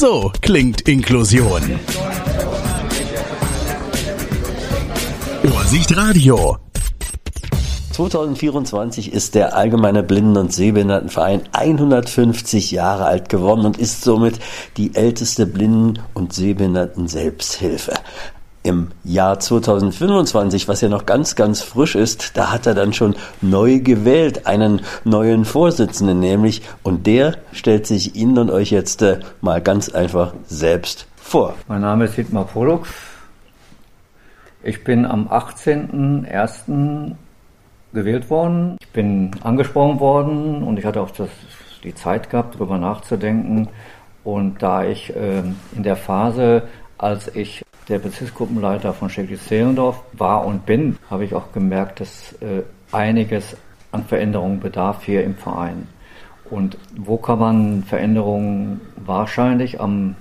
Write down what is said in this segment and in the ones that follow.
So klingt Inklusion. Vorsicht Radio. 2024 ist der Allgemeine Blinden- und Sehbehindertenverein 150 Jahre alt geworden und ist somit die älteste Blinden- und Sehbehinderten-Selbsthilfe. Im Jahr 2025, was ja noch ganz, ganz frisch ist, da hat er dann schon neu gewählt, einen neuen Vorsitzenden nämlich, und der stellt sich Ihnen und euch jetzt mal ganz einfach selbst vor. Mein Name ist Dietmar Pollux. Ich bin am 18.01. gewählt worden. Ich bin angesprochen worden und ich hatte auch die Zeit gehabt, darüber nachzudenken. Und da ich in der Phase, als ich der Bezirksgruppenleiter von Steglitz-Zehlendorf war und bin, habe ich auch gemerkt, dass einiges an Veränderungen bedarf hier im Verein. Und wo kann man Veränderungen wahrscheinlich am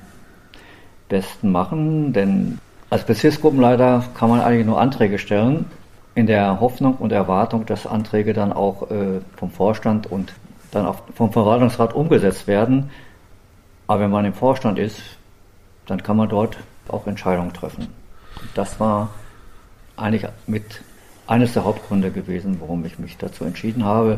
besten machen? Denn als Bezirksgruppenleiter kann man eigentlich nur Anträge stellen, in der Hoffnung und Erwartung, dass Anträge dann auch vom Vorstand und dann auch vom Verwaltungsrat umgesetzt werden. Aber wenn man im Vorstand ist, dann kann man dort auch Entscheidungen treffen. Das war eigentlich eines der Hauptgründe gewesen, warum ich mich dazu entschieden habe.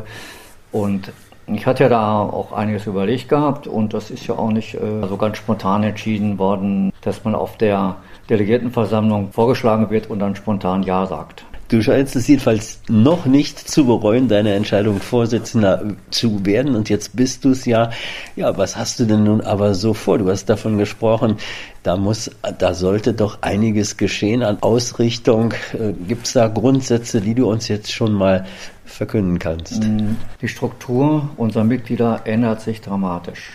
Und ich hatte ja da auch einiges überlegt gehabt und das ist ja auch nicht so ganz spontan entschieden worden, dass man auf der Delegiertenversammlung vorgeschlagen wird und dann spontan Ja sagt. Du scheinst es jedenfalls noch nicht zu bereuen, deine Entscheidung, Vorsitzender zu werden. Und jetzt bist du es ja. Ja, was hast du denn nun aber so vor? Du hast davon gesprochen, da sollte doch einiges geschehen an Ausrichtung. Gibt es da Grundsätze, die du uns jetzt schon mal verkünden kannst? Die Struktur unserer Mitglieder ändert sich dramatisch.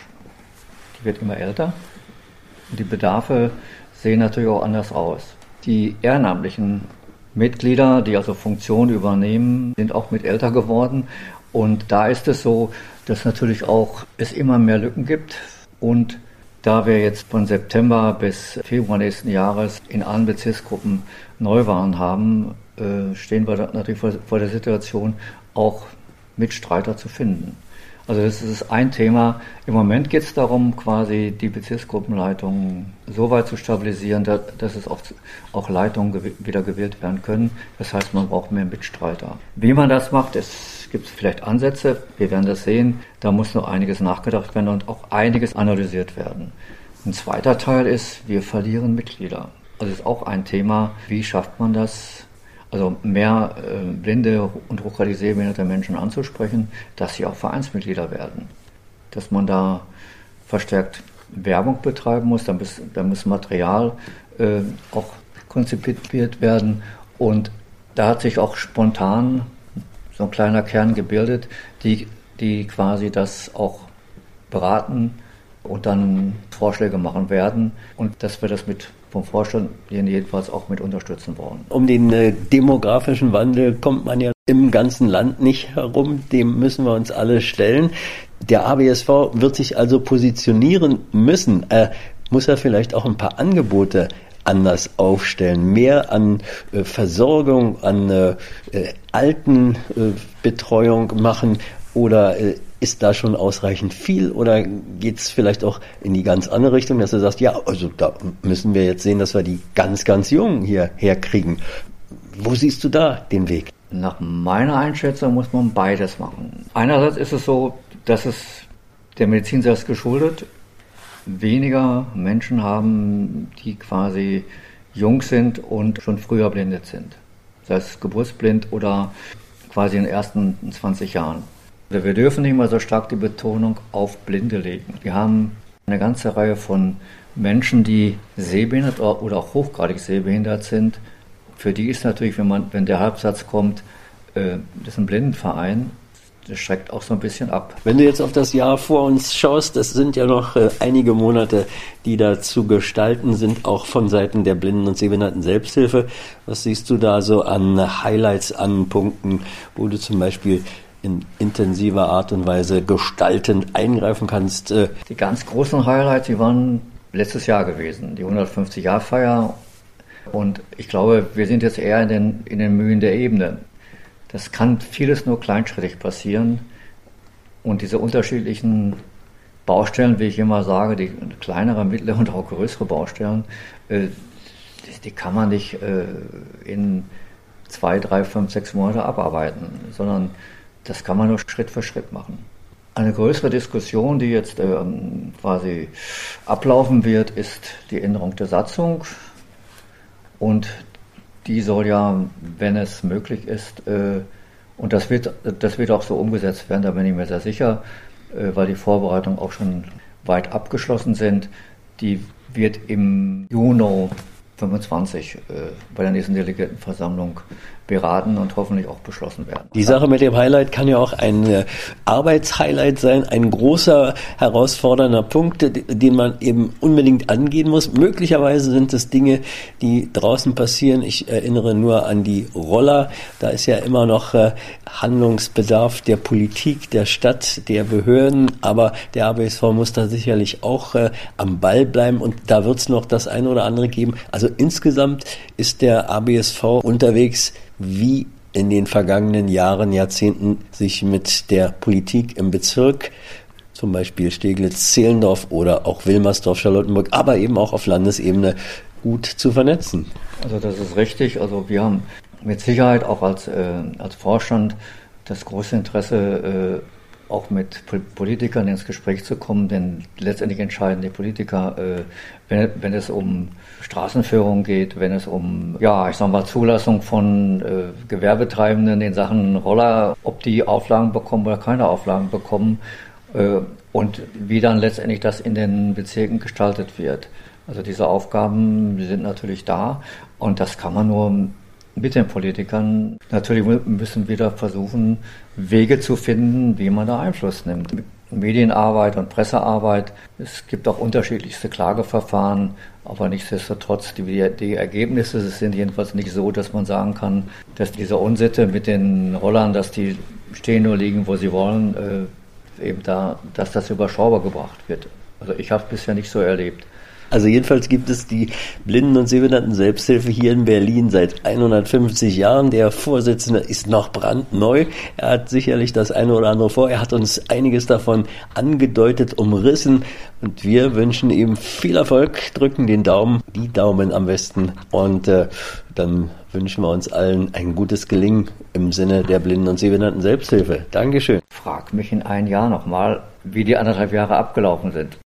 Die wird immer älter. Und die Bedarfe sehen natürlich auch anders aus. Die ehrenamtlichen Mitglieder, die also Funktionen übernehmen, sind auch mit älter geworden. Und da ist es so, dass natürlich auch es immer mehr Lücken gibt. Und da wir jetzt von September bis Februar nächsten Jahres in allen Bezirksgruppen Neuwahlen haben, stehen wir da natürlich vor der Situation, auch Mitstreiter zu finden. Also das ist ein Thema. Im Moment geht es darum, quasi die Bezirksgruppenleitung so weit zu stabilisieren, dass es auch Leitungen wieder gewählt werden können. Das heißt, man braucht mehr Mitstreiter. Wie man das macht, es gibt vielleicht Ansätze. Wir werden das sehen. Da muss noch einiges nachgedacht werden und auch einiges analysiert werden. Ein zweiter Teil ist, wir verlieren Mitglieder. Also das ist auch ein Thema. Wie schafft man das? Also mehr blinde und hochgradig sehbehinderte Menschen anzusprechen, dass sie auch Vereinsmitglieder werden. Dass man da verstärkt Werbung betreiben muss, da muss Material auch konzipiert werden. Und da hat sich auch spontan so ein kleiner Kern gebildet, die quasi das auch beraten und dann Vorschläge machen werden. Und dass wir das vom Vorstand jedenfalls auch mit unterstützen wollen. Um den demografischen Wandel kommt man ja im ganzen Land nicht herum, dem müssen wir uns alle stellen. Der ABSV wird sich also positionieren müssen. Muss er vielleicht auch ein paar Angebote anders aufstellen, mehr an Versorgung, an Altenbetreuung machen, oder ist da schon ausreichend viel, oder geht es vielleicht auch in die ganz andere Richtung, dass du sagst, ja, also da müssen wir jetzt sehen, dass wir die ganz, ganz Jungen hier herkriegen. Wo siehst du da den Weg? Nach meiner Einschätzung muss man beides machen. Einerseits ist es so, dass es der Medizin selbst geschuldet weniger Menschen haben, die quasi jung sind und schon früher erblindet sind. Sei es geburtsblind oder quasi in den ersten 20 Jahren. Wir dürfen nicht mal so stark die Betonung auf Blinde legen. Wir haben eine ganze Reihe von Menschen, die sehbehindert oder auch hochgradig sehbehindert sind. Für die ist natürlich, wenn der Halbsatz kommt, das ist ein Blindenverein, das schreckt auch so ein bisschen ab. Wenn du jetzt auf das Jahr vor uns schaust, das sind ja noch einige Monate, die da zu gestalten sind, auch von Seiten der Blinden- und Sehbehinderten-Selbsthilfe. Was siehst du da so an Highlights, an Punkten, wo du zum Beispiel in intensiver Art und Weise gestaltend eingreifen kannst? Die ganz großen Highlights, die waren letztes Jahr gewesen, die 150-Jahr-Feier. Und ich glaube, wir sind jetzt eher in den Mühen der Ebene. Das kann vieles nur kleinschrittig passieren. Und diese unterschiedlichen Baustellen, wie ich immer sage, die kleinere, mittlere und auch größere Baustellen, die kann man nicht in 2, 3, 5, 6 Monate abarbeiten, sondern das kann man nur Schritt für Schritt machen. Eine größere Diskussion, die jetzt quasi ablaufen wird, ist die Änderung der Satzung. Und die soll ja, wenn es möglich ist, und das wird auch so umgesetzt werden, da bin ich mir sehr sicher, weil die Vorbereitungen auch schon weit abgeschlossen sind, die wird im Juni 25 bei der nächsten Delegiertenversammlung beraten und hoffentlich auch beschlossen werden. Die Sache mit dem Highlight kann ja auch ein Arbeitshighlight sein, ein großer, herausfordernder Punkt, den man eben unbedingt angehen muss. Möglicherweise sind es Dinge, die draußen passieren. Ich erinnere nur an die Roller. Da ist ja immer noch Handlungsbedarf der Politik, der Stadt, der Behörden. Aber der ABSV muss da sicherlich auch am Ball bleiben und da wird es noch das eine oder andere geben. Also insgesamt ist der ABSV unterwegs, wie in den vergangenen Jahren, Jahrzehnten sich mit der Politik im Bezirk, zum Beispiel Steglitz-Zehlendorf oder auch Wilmersdorf-Charlottenburg, aber eben auch auf Landesebene gut zu vernetzen. Also das ist richtig. Also wir haben mit Sicherheit auch als Vorstand das große Interesse, auch mit Politikern ins Gespräch zu kommen, denn letztendlich entscheiden die Politiker, wenn es um Straßenführung geht, wenn es um, Zulassung von Gewerbetreibenden in Sachen Roller, ob die Auflagen bekommen oder keine Auflagen bekommen und wie dann letztendlich das in den Bezirken gestaltet wird. Also diese Aufgaben sind natürlich da und das kann man nur mit den Politikern. Natürlich müssen wir da versuchen, Wege zu finden, wie man da Einfluss nimmt. Medienarbeit und Pressearbeit. Es gibt auch unterschiedlichste Klageverfahren, aber nichtsdestotrotz, die Ergebnisse sind jedenfalls nicht so, dass man sagen kann, dass diese Unsitte mit den Rollern, dass die stehen nur liegen, wo sie wollen, dass das überschaubar gebracht wird. Also ich habe es bisher nicht so erlebt. Also jedenfalls gibt es die Blinden- und Sehbehinderten-Selbsthilfe hier in Berlin seit 150 Jahren. Der Vorsitzende ist noch brandneu. Er hat sicherlich das eine oder andere vor. Er hat uns einiges davon angedeutet, umrissen. Und wir wünschen ihm viel Erfolg, drücken die Daumen am besten. Und dann wünschen wir uns allen ein gutes Gelingen im Sinne der Blinden- und Sehbehinderten-Selbsthilfe. Dankeschön. Frag mich in 1 Jahr nochmal, wie die 1,5 Jahre abgelaufen sind.